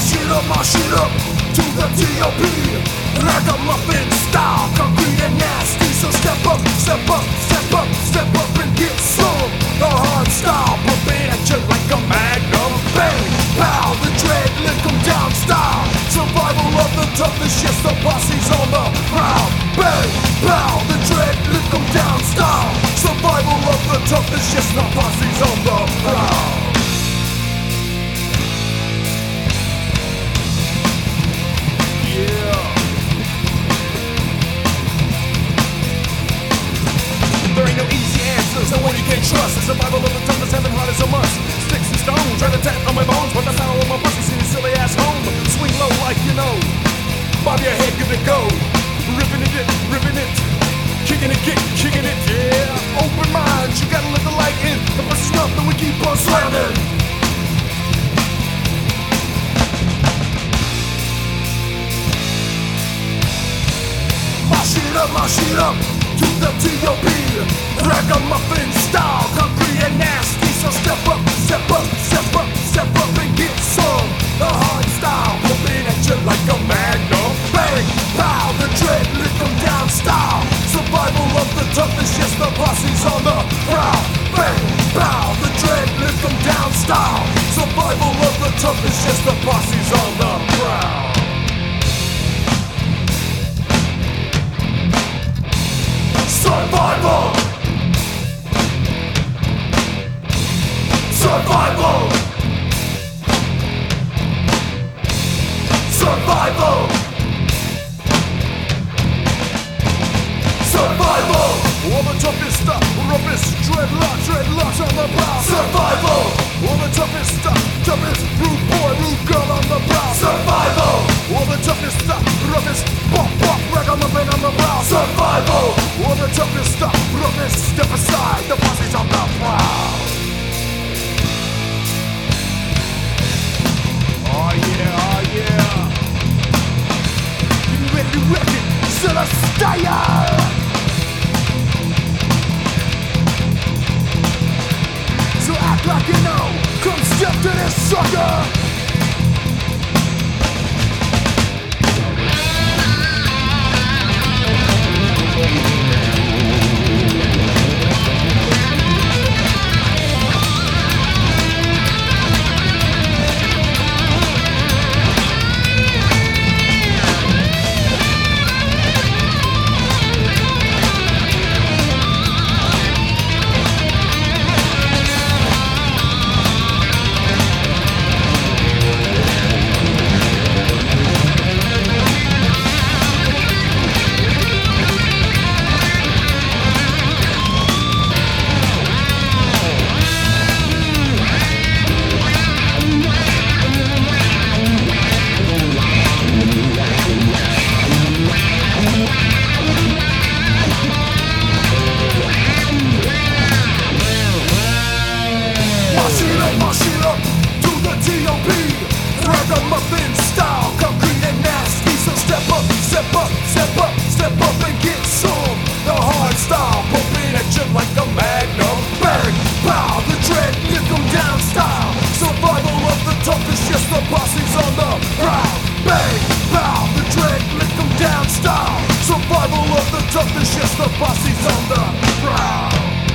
Mosh it up to the T.O.P. Ragamuffin style, concrete and nasty. So step up, step up, step up, step up and get some. The hard style, pumping at you like a magnum. Bang, pow, the dread, lick 'em down style. Survival of the toughest, yes, the posse's on the prowl. Bang, pow, the dread, lick 'em down style. Survival of the toughest, yes, the posse's on the prowl. There ain't no easy answers, no one you can trust. The survival of the toughest, having heart is a must. Sticks and stones, try to tap on my bones, but the power of my pussy seen his silly ass home. Swing low like you know, bob your head, give it go. Ripping it, kicking it, kicking it, yeah. Open minds, you gotta let the light in. The first is nothing, we keep on slamming. Mosh it up to the T.O.P. Ragamuffin style, concrete and nasty. So step up, step up, step up, step up and get some. The hard style, pumping at you like a magnum. Bang, pow, the dread, lick 'em down style. Survival of the toughest, yes, the posse's on the prowl. Bang, pow, the dread, lick 'em down style. Survival of the toughest, yes, the posse's on the prowl. Survival! Survival! Survival! Survival! All the toughest stuff, roughest, dreadlocks on the prowl. Survival! All the toughest stuff, toughest, rude boy, rude girl on the prowl. Survival! All the toughest stuff, roughest, pop, ragamuffin on the prowl. Survival! All the toughest stuff, roughest, step aside, the posse's on the prowl. Oh yeah. You ready to wreck it? Celestia! So act like you know, come step to this sucker! Mosh it up to the T.O.P. Ragamuffin style, concrete and nasty. So step up, step up, step up, step up and get some. The hard style, pumping at you like a magnum. Bang, pow, the dread, lick 'em down style. Survival of the toughest, yes, the posse's on the prowl. Bang, pow, the dread, lick 'em down style. Survival of the toughest, yes, the posse's on the prowl.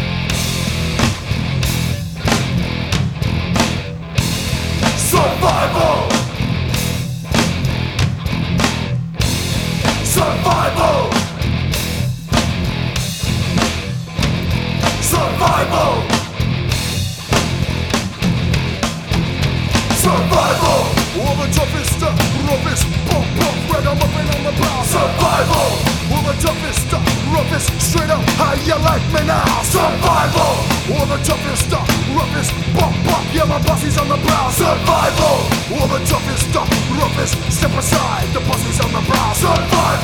Survival! Survival! Survival! Survival! All the toughest stuff, roughest, pump, ragamuffin on the prowl. Survival! All the toughest stuff, roughest, straight up, how you like me now? Survival! All the toughest stuff, roughest, pump, yeah, my posse's on the prowl. Survival! All the toughest stuff, roughest, step aside, the posse's on the prowl. Survival!